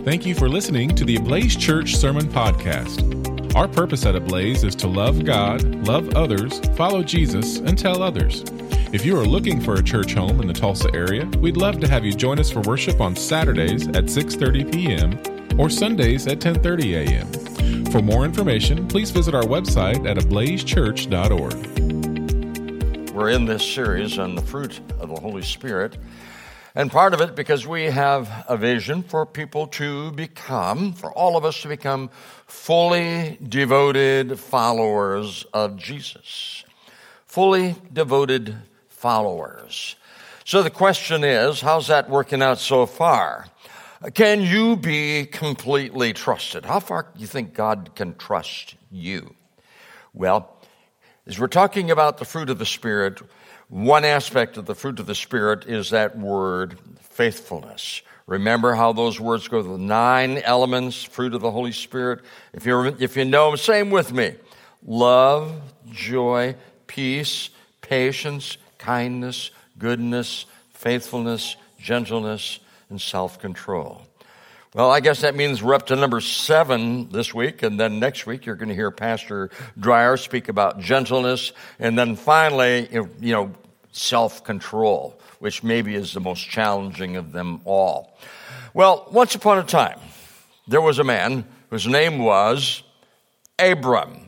Thank you for listening to the Ablaze Church Sermon Podcast. Our purpose at Ablaze is to love God, love others, follow Jesus, and tell others. If you are looking for a church home in the Tulsa area, we'd love to have you join us for worship on Saturdays at 6:30 p.m. or Sundays at 10:30 a.m. For more information, please visit our website at ablazechurch.org. We're in this series on the fruit of the Holy Spirit, and part of it because we have a vision for people to become, for all of us to become fully devoted followers of Jesus. Fully devoted followers. So the question is, how's that working out so far? Can you be completely trusted? How far do you think God can trust you? Well, as we're talking about the fruit of the Spirit, one aspect of the fruit of the Spirit is that word faithfulness. Remember how those words go, the 9 elements, fruit of the Holy Spirit? If you know them, say them with me. Love, joy, peace, patience, kindness, goodness, faithfulness, gentleness, and self-control. Well, I guess that means we're up to number 7 this week, and then next week you're going to hear Pastor Dreyer speak about gentleness, and then finally, self-control, which maybe is the most challenging of them all. Well, once upon a time, there was a man whose name was Abram.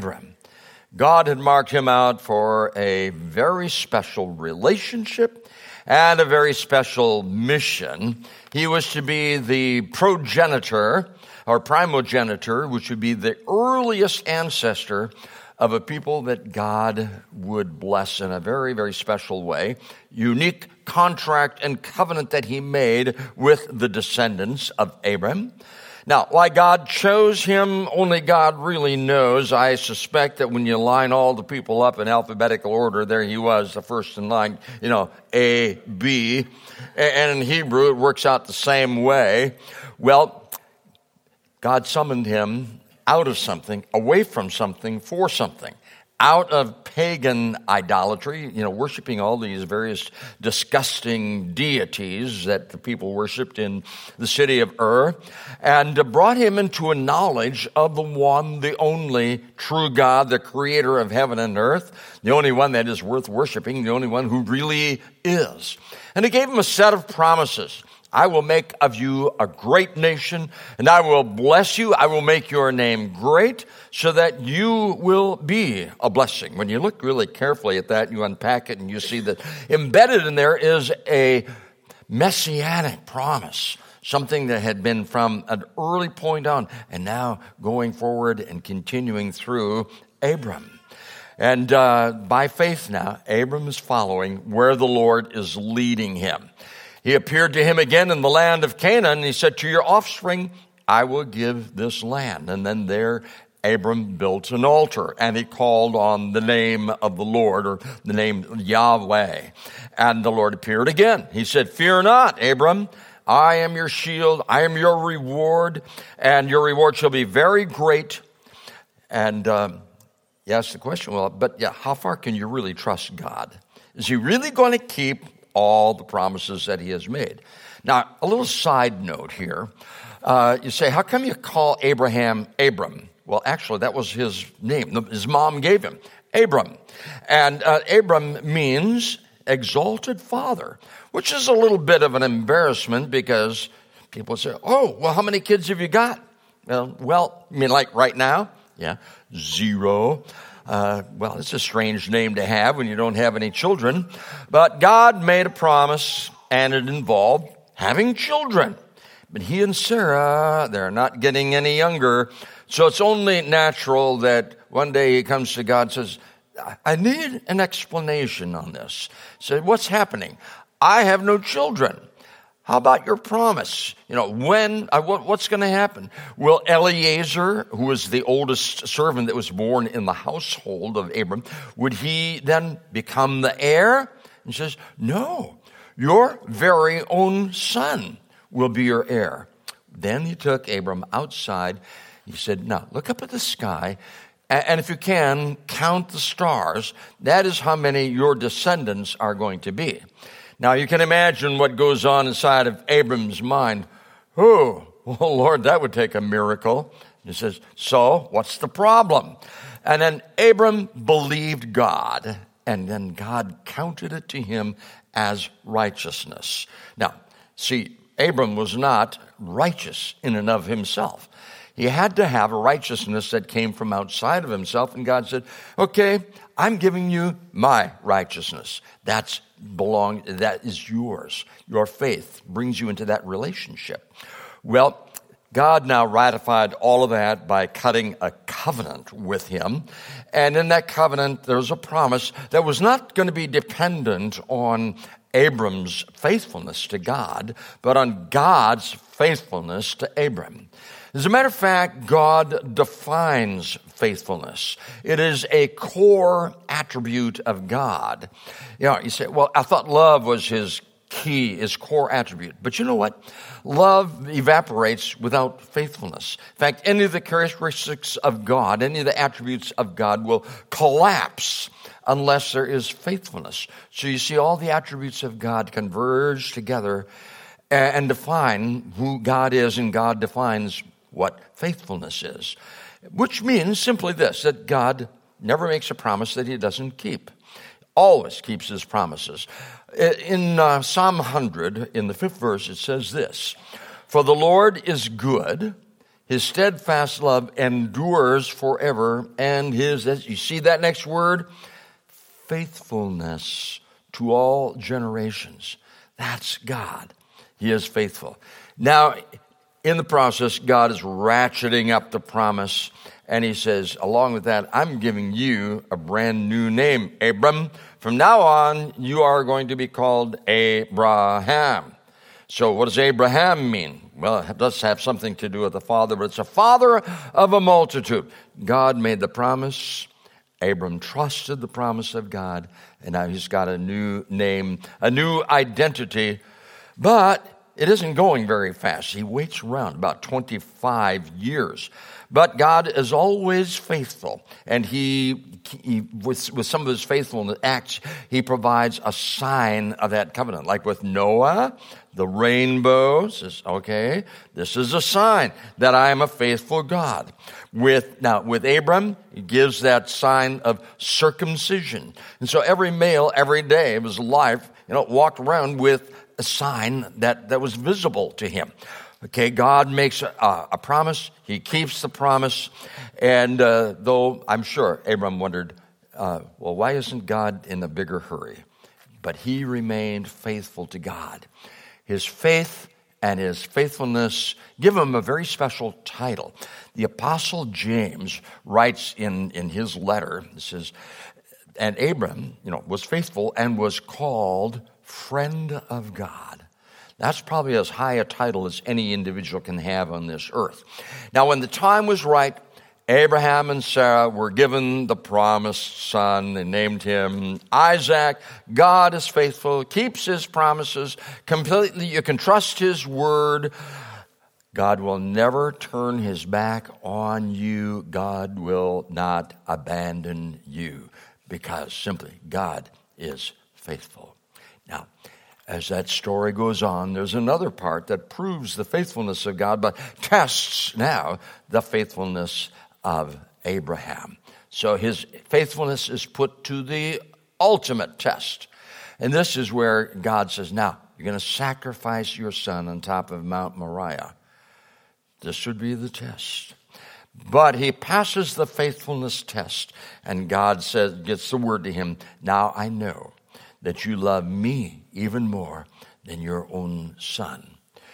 God had marked him out for a very special relationship and a very special mission. He was to be the progenitor or primogenitor, which would be the earliest ancestor of a people that God would bless in a very, very special way. Unique contract and covenant that he made with the descendants of Abram. Now, why God chose him, only God really knows. I suspect that when you line all the people up in alphabetical order, there he was, the first in line, A, B. And in Hebrew, it works out the same way. Well, God summoned him out of something, away from something, for something. Out of pagan idolatry, worshiping all these various disgusting deities that the people worshiped in the city of Ur, and brought him into a knowledge of the one, the only true God, the creator of heaven and earth, the only one that is worth worshiping, the only one who really is. And he gave him a set of promises. I will make of you a great nation, and I will bless you. I will make your name great so that you will be a blessing. When you look really carefully at that, you unpack it, and you see that embedded in there is a messianic promise, something that had been from an early point on, and now going forward and continuing through Abram. And by faith now, Abram is following where the Lord is leading him. He appeared to him again in the land of Canaan, and he said, to your offspring, I will give this land. And then there, Abram built an altar, and he called on the name of the Lord, or the name Yahweh. And the Lord appeared again. He said, fear not, Abram, I am your shield, I am your reward, and your reward shall be very great. And you ask the question, how far can you really trust God? Is he really going to keep all the promises that he has made? Now, a little side note here. You say, how come you call Abraham Abram? Well, actually, that was his name. His mom gave him Abram. And Abram means exalted father, which is a little bit of an embarrassment because people say, how many kids have you got? Well, you mean like right now? Yeah, 0. It's a strange name to have when you don't have any children. But God made a promise, and it involved having children. But he and Sarah, they're not getting any younger. So it's only natural that one day he comes to God and says, I need an explanation on this. He said, what's happening? I have no children. How about your promise? What's going to happen? Will Eliezer, who was the oldest servant that was born in the household of Abram, would he then become the heir? And he says, no, your very own son will be your heir. Then he took Abram outside. He said, now look up at the sky, and if you can, count the stars. That is how many your descendants are going to be. Now, you can imagine what goes on inside of Abram's mind. well, Lord, that would take a miracle. He says, so what's the problem? And then Abram believed God, and then God counted it to him as righteousness. Now, see, Abram was not righteous in and of himself. He had to have a righteousness that came from outside of himself, and God said, okay, I'm giving you my righteousness. That is yours. Your faith brings you into that relationship. Well, God now ratified all of that by cutting a covenant with him. And in that covenant, there was a promise that was not going to be dependent on Abram's faithfulness to God, but on God's faithfulness to Abram. As a matter of fact, God defines faithfulness. It is a core attribute of God. You say, well, I thought love was his key, his core attribute. But you know what? Love evaporates without faithfulness. In fact, any of the characteristics of God, any of the attributes of God will collapse unless there is faithfulness. So you see all the attributes of God converge together and define who God is, and God defines what faithfulness is. Which means simply this, that God never makes a promise that he doesn't keep. Always keeps his promises. In Psalm 100, in the 5th verse, it says this, for the Lord is good, his steadfast love endures forever, and his, you see that next word? Faithfulness to all generations. That's God. He is faithful. Now, in the process, God is ratcheting up the promise, and he says, along with that, I'm giving you a brand new name, Abram. From now on, you are going to be called Abraham. So what does Abraham mean? Well, it does have something to do with the father, but it's a father of a multitude. God made the promise. Abram trusted the promise of God, and now he's got a new name, a new identity, but it isn't going very fast. He waits around about 25 years. But God is always faithful, and he with some of his faithful acts, he provides a sign of that covenant. Like with Noah, the rainbow says, okay, this is a sign that I am a faithful God. With Abram, he gives that sign of circumcision. And so every male, every day of his life, walked around with a sign that was visible to him. Okay, God makes a promise. He keeps the promise. And though I'm sure Abram wondered, well, why isn't God in a bigger hurry? But he remained faithful to God. His faith and his faithfulness give him a very special title. The Apostle James writes in his letter, it says, and Abram, was faithful and was called friend of God. That's probably as high a title as any individual can have on this earth. Now, when the time was right, Abraham and Sarah were given the promised son. They named him Isaac. God is faithful, keeps his promises completely. You can trust his word. God will never turn his back on you. God will not abandon you because simply God is faithful. Now, as that story goes on, there's another part that proves the faithfulness of God, but tests now the faithfulness of Abraham. So his faithfulness is put to the ultimate test. And this is where God says, now, you're going to sacrifice your son on top of Mount Moriah. This would be the test. But he passes the faithfulness test, and God gets the word to him, now I know that you love me even more than your own son.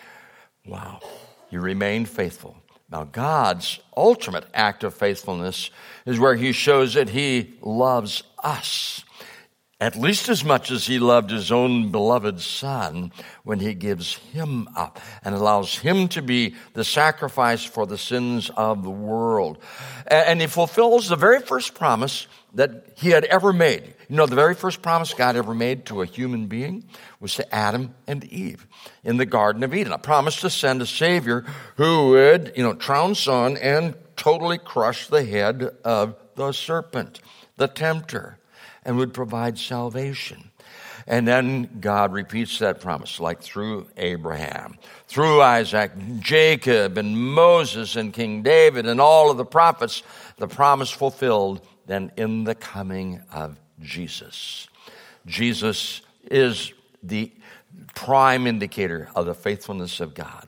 Wow. You remain faithful. Now, God's ultimate act of faithfulness is where he shows that he loves us at least as much as he loved his own beloved son when he gives him up and allows him to be the sacrifice for the sins of the world. And he fulfills the very first promise that he had ever made. The very first promise God ever made to a human being was to Adam and Eve in the Garden of Eden. A promise to send a Savior who would, trounce on and totally crush the head of the serpent, the tempter, and would provide salvation. And then God repeats that promise, like through Abraham, through Isaac, Jacob, and Moses, and King David, and all of the prophets, the promise fulfilled then in the coming of Jesus. Jesus is the prime indicator of the faithfulness of God.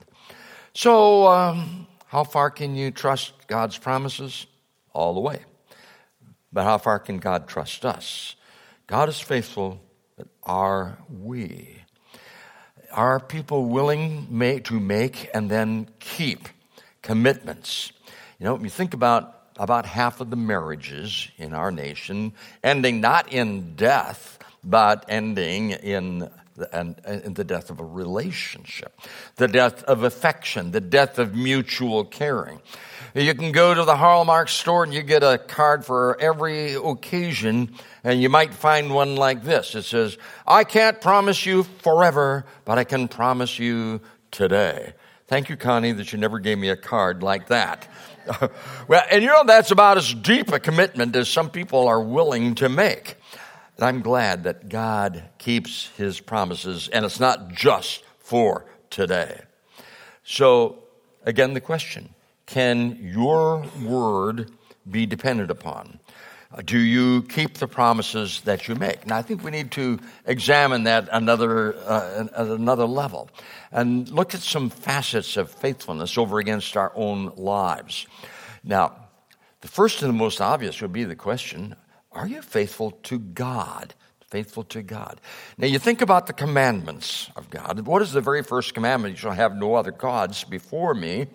So, how far can you trust God's promises? All the way. But how far can God trust us? God is faithful, but are we? Are people willing to make and then keep commitments? You know, when you think about half of the marriages in our nation ending not in death, but ending in the death of a relationship, the death of affection, the death of mutual caring. You can go to the Hallmark store and you get a card for every occasion, and you might find one like this. It says, I can't promise you forever, but I can promise you today. Thank you, Connie, that you never gave me a card like that. Well, and you know, that's about as deep a commitment as some people are willing to make. And I'm glad that God keeps his promises, and it's not just for today. So, again, the question, can your word be depended upon? Do you keep the promises that you make? Now, I think we need to examine that at another level and look at some facets of faithfulness over against our own lives. Now, the first and the most obvious would be the question, are you faithful to God? Faithful to God. Now, you think about the commandments of God. What is the very first commandment? You shall have no other gods before me.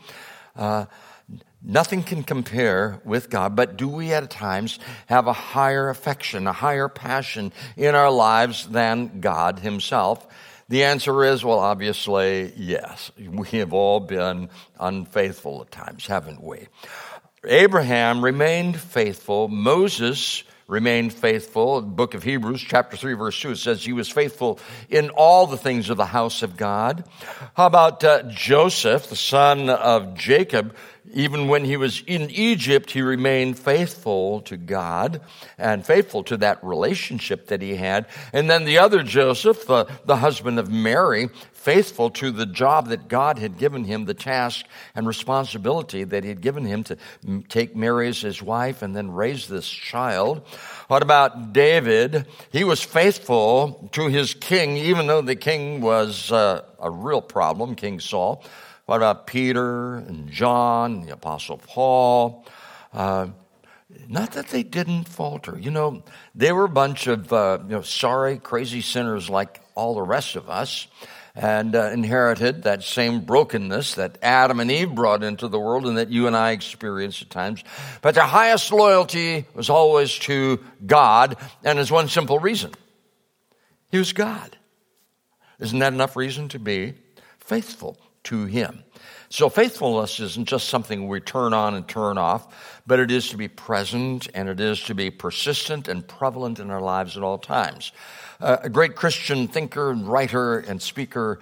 Nothing can compare with God, but do we at times have a higher affection, a higher passion in our lives than God himself? The answer is, well, obviously, yes. We have all been unfaithful at times, haven't we? Abraham remained faithful. Moses remained faithful. The book of Hebrews, chapter 3, verse 2, it says he was faithful in all the things of the house of God. How about Joseph, the son of Jacob? Even when he was in Egypt, he remained faithful to God and faithful to that relationship that he had. And then the other Joseph, the husband of Mary, faithful to the job that God had given him, the task and responsibility that he had given him to take Mary as his wife and then raise this child. What about David? He was faithful to his king, even though the king was a real problem, King Saul. What about Peter and John, the Apostle Paul? Not that they didn't falter. You know, they were a bunch of sorry, crazy sinners like all the rest of us, and inherited that same brokenness that Adam and Eve brought into the world and that you and I experience at times. But their highest loyalty was always to God, and there's one simple reason. He was God. Isn't that enough reason to be faithful to him? So faithfulness isn't just something we turn on and turn off, but it is to be present and it is to be persistent and prevalent in our lives at all times. A great Christian thinker and writer and speaker,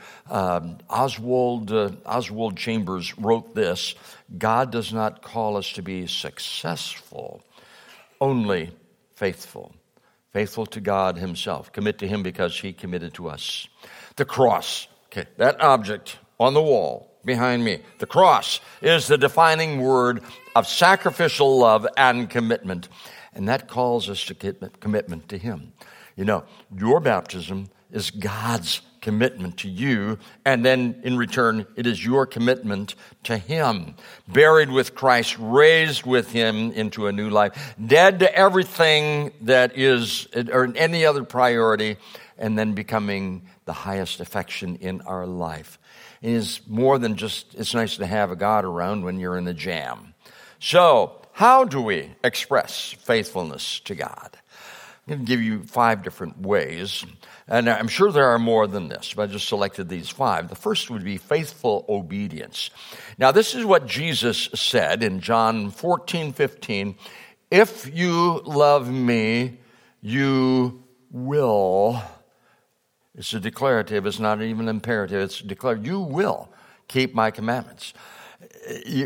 Oswald Chambers, wrote this: God does not call us to be successful, only faithful. Faithful to God himself. Commit to him because he committed to us. The cross, okay, that object on the wall behind me. The cross is the defining word of sacrificial love and commitment. And that calls us to commitment to him. You know, your baptism is God's commitment to you, and then in return, it is your commitment to him. Buried with Christ, raised with him into a new life, dead to everything that is, or any other priority, and then becoming the highest affection in our life. It is more than just, it's nice to have a God around when you're in a jam. So, how do we express faithfulness to God? I'm going to give you 5 different ways, and I'm sure there are more than this, but I just selected these 5. The first would be faithful obedience. Now, this is what Jesus said in John 14:15. If you love me, you will. It's a declarative. It's not even imperative. It's declared. You will keep my commandments.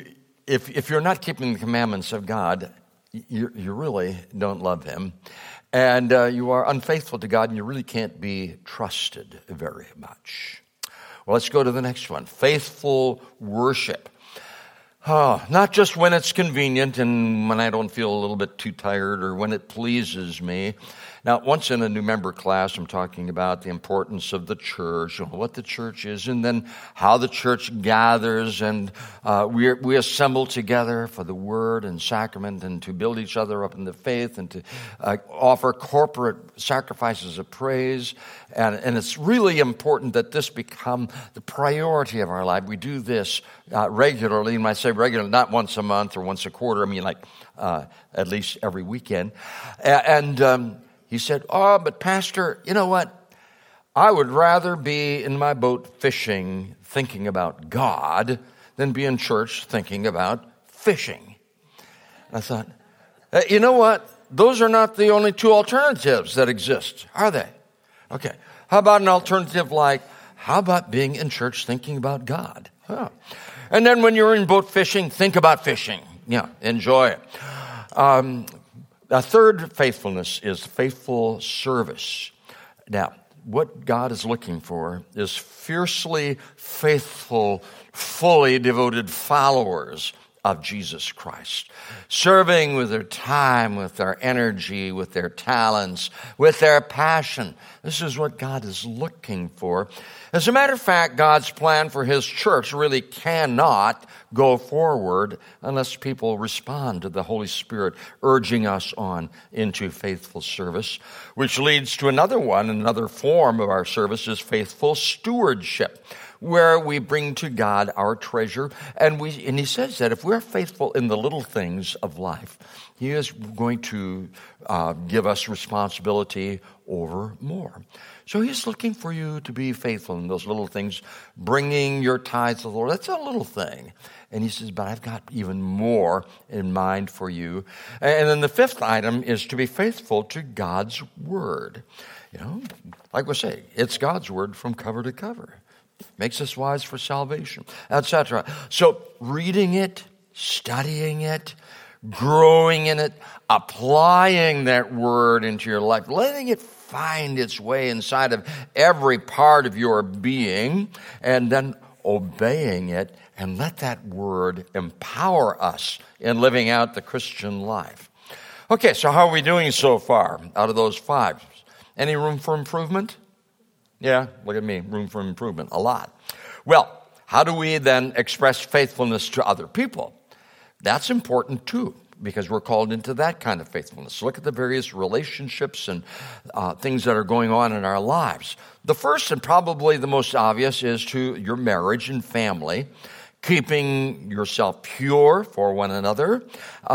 If you're not keeping the commandments of God, you really don't love him. and you are unfaithful to God, and you really can't be trusted very much. Well, let's go to the next one. Faithful worship. Not just when it's convenient and when I don't feel a little bit too tired or when it pleases me. Now, once in a new member class, I'm talking about the importance of the church, what the church is, and then how the church gathers, and we assemble together for the word and sacrament and to build each other up in the faith and to offer corporate sacrifices of praise. And it's really important that this become the priority of our life. We do this regularly, and when I say regularly, not once a month or once a quarter, I mean like at least every weekend. He said, but Pastor, you know what? I would rather be in my boat fishing, thinking about God, than be in church thinking about fishing. I thought, you know what? Those are not the only two alternatives that exist, are they? Okay. How about an alternative like, how about being in church thinking about God? And then when you're in boat fishing, think about fishing. Yeah, enjoy it. A third faithfulness is faithful service. Now, what God is looking for is fiercely faithful, fully devoted followers of Jesus Christ, serving with their time, with their energy, with their talents, with their passion. This is what God is looking for. As a matter of fact, God's plan for His church really cannot go forward unless people respond to the Holy Spirit urging us on into faithful service, which leads to another form of our service is faithful stewardship, where we bring to God our treasure. And He says that if we're faithful in the little things of life, He is going to give us responsibility over more. So He's looking for you to be faithful in those little things, bringing your tithes to the Lord. That's a little thing. And He says, but I've got even more in mind for you. And then the fifth item is to be faithful to God's Word. You know, like we say, it's God's Word from cover to cover. Makes us wise for salvation, etc. So reading it, studying it, growing in it, applying that Word into your life, letting it find its way inside of every part of your being, and then obeying it, and let that Word empower us in living out the Christian life. Okay, so how are we doing so far out of those five? Any room for improvement? Yeah, look at me, room for improvement, a lot. Well, how do we then express faithfulness to other people? That's important too, because we're called into that kind of faithfulness. Look at the various relationships and things that are going on in our lives. The first and probably the most obvious is to your marriage and family, keeping yourself pure for one another,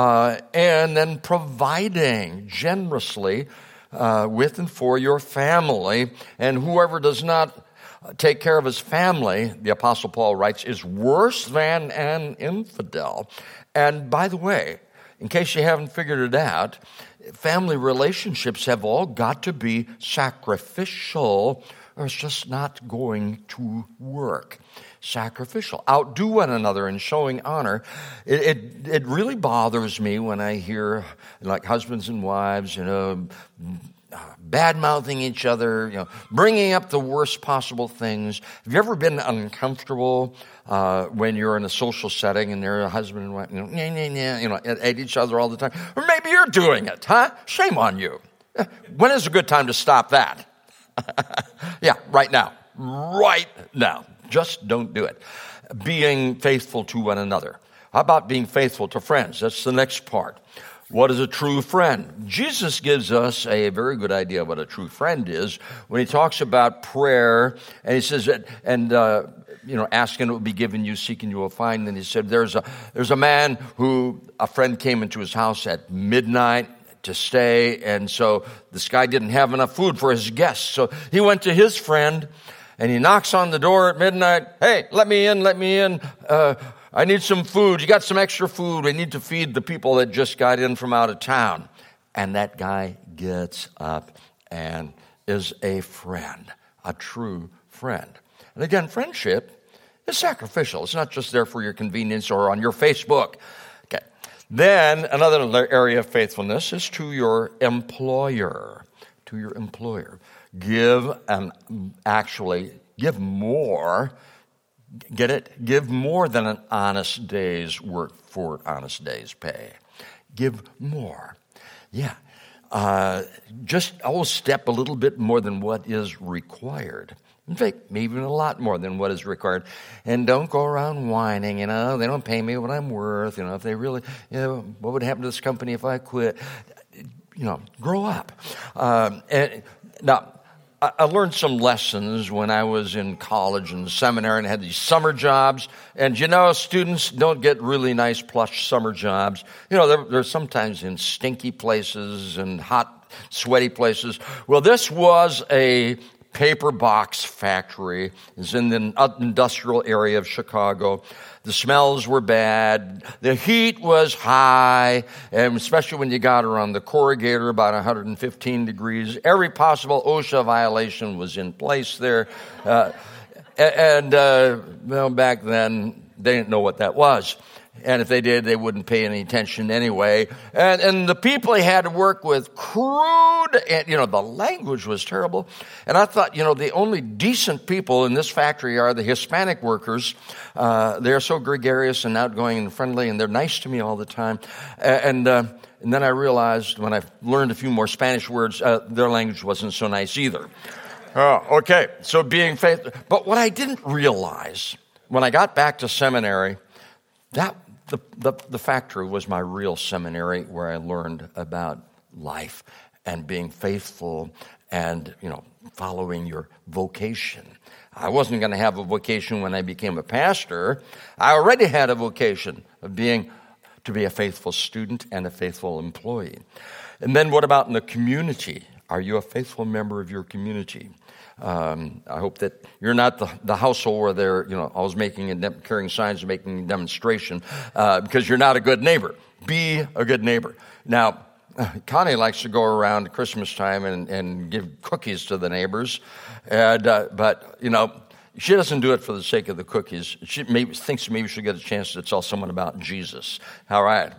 and then providing generously with and for your family. And whoever does not take care of his family, the Apostle Paul writes, is worse than an infidel. And by the way, in case you haven't figured it out, family relationships have all got to be sacrificial, or it's just not going to work. Sacrificial. Outdo one another in showing honor. It really bothers me when I hear like husbands and wives, bad-mouthing each other, bringing up the worst possible things. Have you ever been uncomfortable when you're in a social setting and they're a husband and wife, at each other all the time? Or maybe you're doing it, huh? Shame on you. When is a good time to stop that? Yeah, right now. Right now. Just don't do it. Being faithful to one another. How about being faithful to friends? That's the next part. What is a true friend? Jesus gives us a very good idea of what a true friend is when He talks about prayer, and He says that, and asking it will be given you, seeking you will find. And He said there's a man who a friend came into his house at midnight to stay, and so this guy didn't have enough food for his guests, so he went to his friend. And he knocks on the door at midnight. Hey, let me in. I need some food. You got some extra food. We need to feed the people that just got in from out of town. And that guy gets up and is a friend, a true friend. And again, friendship is sacrificial. It's not just there for your convenience or on your Facebook. Okay. Then another area of faithfulness is to your employer. To your employer. Give more. Get it? Give more than an honest day's work for an honest day's pay. Give more. Yeah. Just always step a little bit more than what is required. In fact, maybe even a lot more than what is required. And don't go around whining, they don't pay me what I'm worth. If they really, what would happen to this company if I quit? Grow up. Now, I learned some lessons when I was in college and seminary and had these summer jobs. And students don't get really nice plush summer jobs. They're sometimes in stinky places and hot, sweaty places. Well, this was a paper box factory. It's in the industrial area of Chicago. The smells were bad. The heat was high, and especially when you got around the corrugator, about 115 degrees. Every possible OSHA violation was in place there. Back then, they didn't know what that was. And if they did, they wouldn't pay any attention anyway. And the people they had to work with, crude, and, the language was terrible. And I thought, the only decent people in this factory are the Hispanic workers. They're so gregarious and outgoing and friendly, and they're nice to me all the time. And then I realized when I learned a few more Spanish words, their language wasn't so nice either. Okay, so being faithful. But what I didn't realize when I got back to seminary, that the factory was my real seminary where I learned about life and being faithful and, following your vocation. I wasn't going to have a vocation when I became a pastor. I already had a vocation of to be a faithful student and a faithful employee. And then what about in the community? Are you a faithful member of your community? I hope that you're not the household where they're, always carrying signs and making a demonstration, because you're not a good neighbor. Be a good neighbor. Now, Connie likes to go around at Christmas time and give cookies to the neighbors, but she doesn't do it for the sake of the cookies. She thinks maybe she'll get a chance to tell someone about Jesus. All right.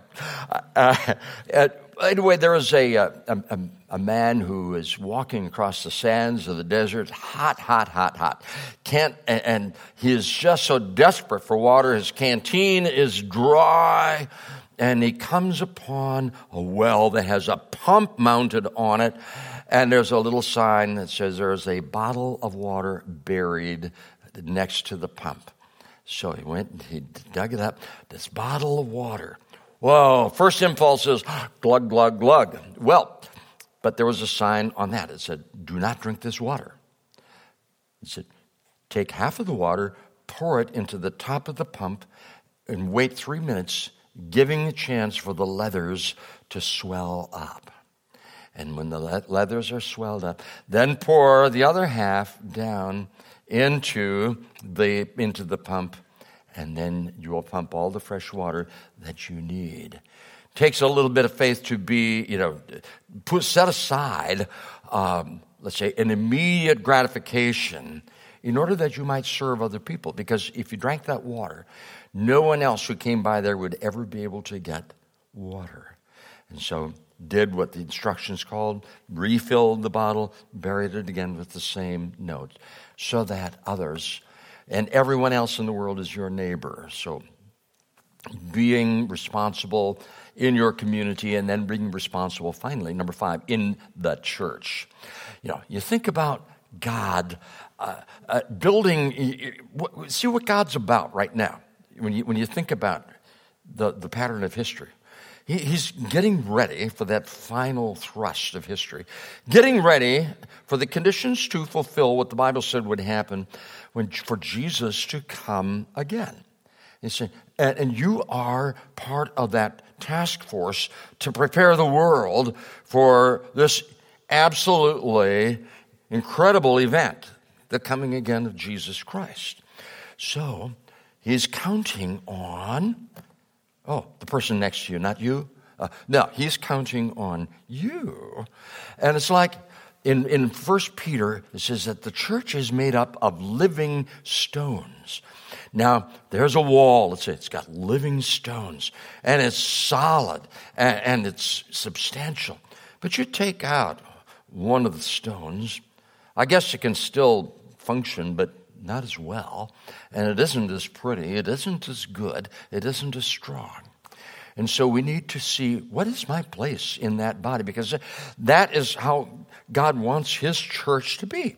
Anyway, there is a man who is walking across the sands of the desert, hot. And he is just so desperate for water. His canteen is dry, and he comes upon a well that has a pump mounted on it, and there's a little sign that says there's a bottle of water buried next to the pump. So he went and he dug it up, this bottle of water. Whoa, first impulse is glug, glug, glug. Well, but there was a sign on that. It said, do not drink this water. It said, take half of the water, pour it into the top of the pump, and wait 3 minutes, giving a chance for the leathers to swell up. And when the leathers are swelled up, then pour the other half down into the pump, and then you will pump all the fresh water that you need. Takes a little bit of faith to be, set aside, let's say, an immediate gratification in order that you might serve other people. Because if you drank that water, no one else who came by there would ever be able to get water. And so did what the instructions called, refilled the bottle, buried it again with the same note, so that others and everyone else in the world is your neighbor. So being responsible in your community, and then being responsible, finally, number 5, in the church. You think about God building, see what God's about right now. When you think about the pattern of history, He's getting ready for that final thrust of history, getting ready for the conditions to fulfill what the Bible said would happen for Jesus to come again. And you are part of that task force to prepare the world for this absolutely incredible event, the coming again of Jesus Christ. So he's counting on, the person next to you, not you. No, he's counting on you. And it's like, in 1 Peter, it says that the church is made up of living stones. Now, there's a wall, let's say it's got living stones, and it's solid, and it's substantial. But you take out one of the stones, I guess it can still function, but not as well, and it isn't as pretty, it isn't as good, it isn't as strong. And so we need to see, what is my place in that body? Because that is how God wants his church to be.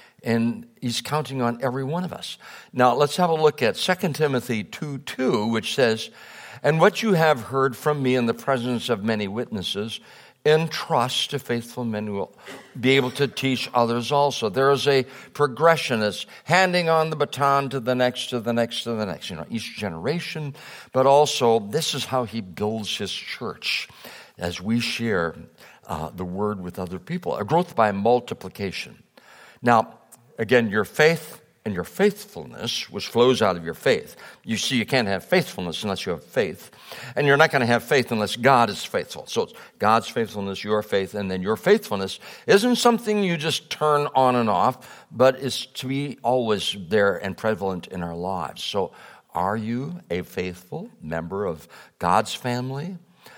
And he's counting on every one of us. Now, let's have a look at 2 Timothy 2:2, which says, "And what you have heard from me in the presence of many witnesses, entrust to faithful men who will be able to teach others also." There is a progression. It's handing on the baton to the next, to the next, to the next. Each generation. But also, this is how he builds his church as we share the word with other people. A growth by multiplication. Now, again, your faith and your faithfulness, which flows out of your faith. You see, you can't have faithfulness unless you have faith. And you're not going to have faith unless God is faithful. So it's God's faithfulness, your faith, and then your faithfulness isn't something you just turn on and off, but is to be always there and prevalent in our lives. So are you a faithful member of God's family,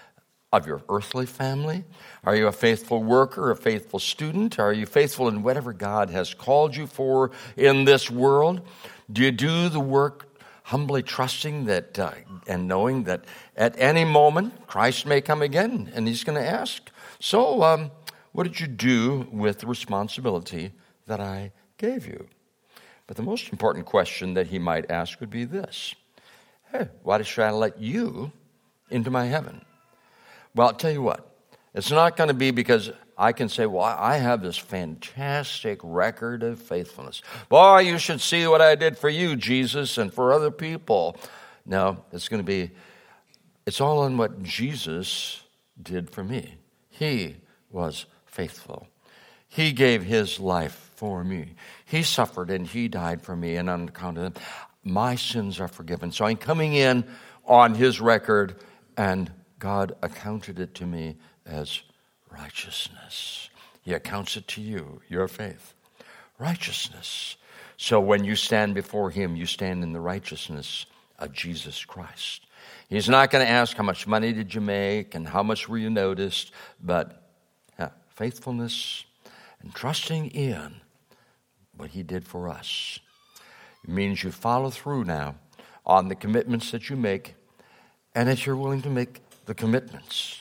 of your earthly family? Are you a faithful worker, a faithful student? Are you faithful in whatever God has called you for in this world? Do you do the work humbly trusting that and knowing that at any moment Christ may come again and he's going to ask, so what did you do with the responsibility that I gave you? But the most important question that he might ask would be this: hey, why should I let you into my heaven? Well, I'll tell you what, it's not going to be because I can say, well, I have this fantastic record of faithfulness. Boy, you should see what I did for you, Jesus, and for other people. No, it's going to be, it's all on what Jesus did for me. He was faithful. He gave his life for me. He suffered and he died for me, and on account of them, my sins are forgiven. So I'm coming in on his record, and God accounted it to me as righteousness. He accounts it to you, your faith. Righteousness. So when you stand before him, you stand in the righteousness of Jesus Christ. He's not going to ask how much money did you make and how much were you noticed, but faithfulness and trusting in what he did for us. It means you follow through now on the commitments that you make, and that you're willing to make the commitments,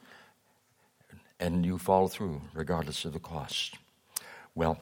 and you follow through regardless of the cost. Well,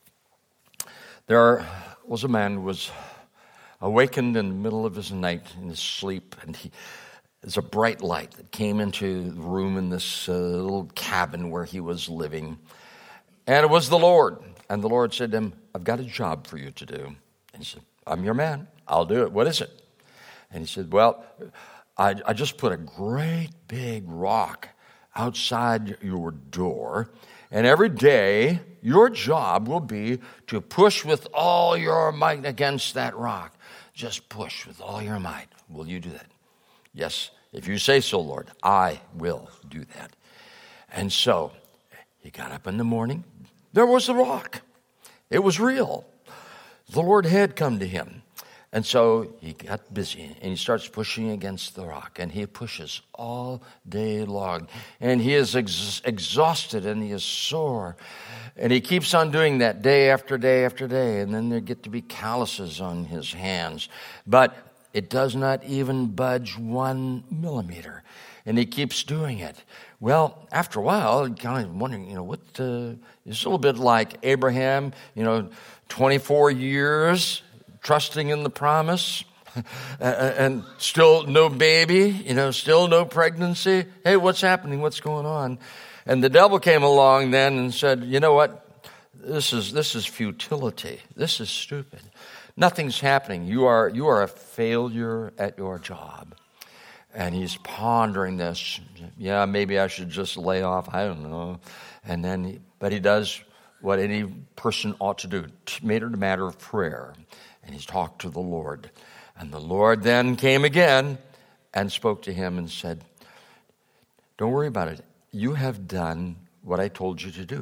there was a man who was awakened in the middle of his night in his sleep, and there's a bright light that came into the room in this little cabin where he was living, and it was the Lord. And the Lord said to him, I've got a job for you to do. And he said, I'm your man. I'll do it. What is it? And he said, well, I just put a great big rock outside your door, and every day your job will be to push with all your might against that rock. Just push with all your might. Will you do that? Yes, if you say so, Lord, I will do that. And so he got up in the morning. There was the rock. It was real. The Lord had come to him. And so he got busy, and he starts pushing against the rock, and he pushes all day long, and he is exhausted, and he is sore, and he keeps on doing that day after day after day, and then there get to be calluses on his hands, but it does not even budge 1 millimeter, and he keeps doing it. Well, after a while, kind of wondering, it's a little bit like Abraham, 24 years, trusting in the promise, and still no baby, still no pregnancy. Hey, what's happening? What's going on? And the devil came along then and said, you know what? This is futility. This is stupid. Nothing's happening. You are a failure at your job. And he's pondering this. Yeah, maybe I should just lay off. I don't know. And then, but he does what any person ought to do. Made it a matter of prayer. And he talked to the Lord. And the Lord then came again and spoke to him and said, don't worry about it. You have done what I told you to do.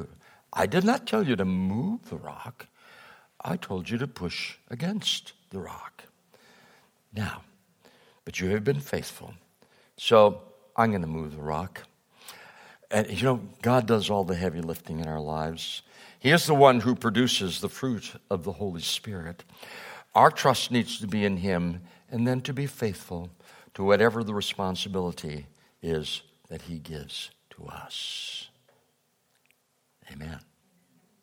I did not tell you to move the rock. I told you to push against the rock. Now, but you have been faithful. So I'm going to move the rock. And you know, God does all the heavy lifting in our lives. He is the one who produces the fruit of the Holy Spirit. Our trust needs to be in Him, and then to be faithful to whatever the responsibility is that He gives to us.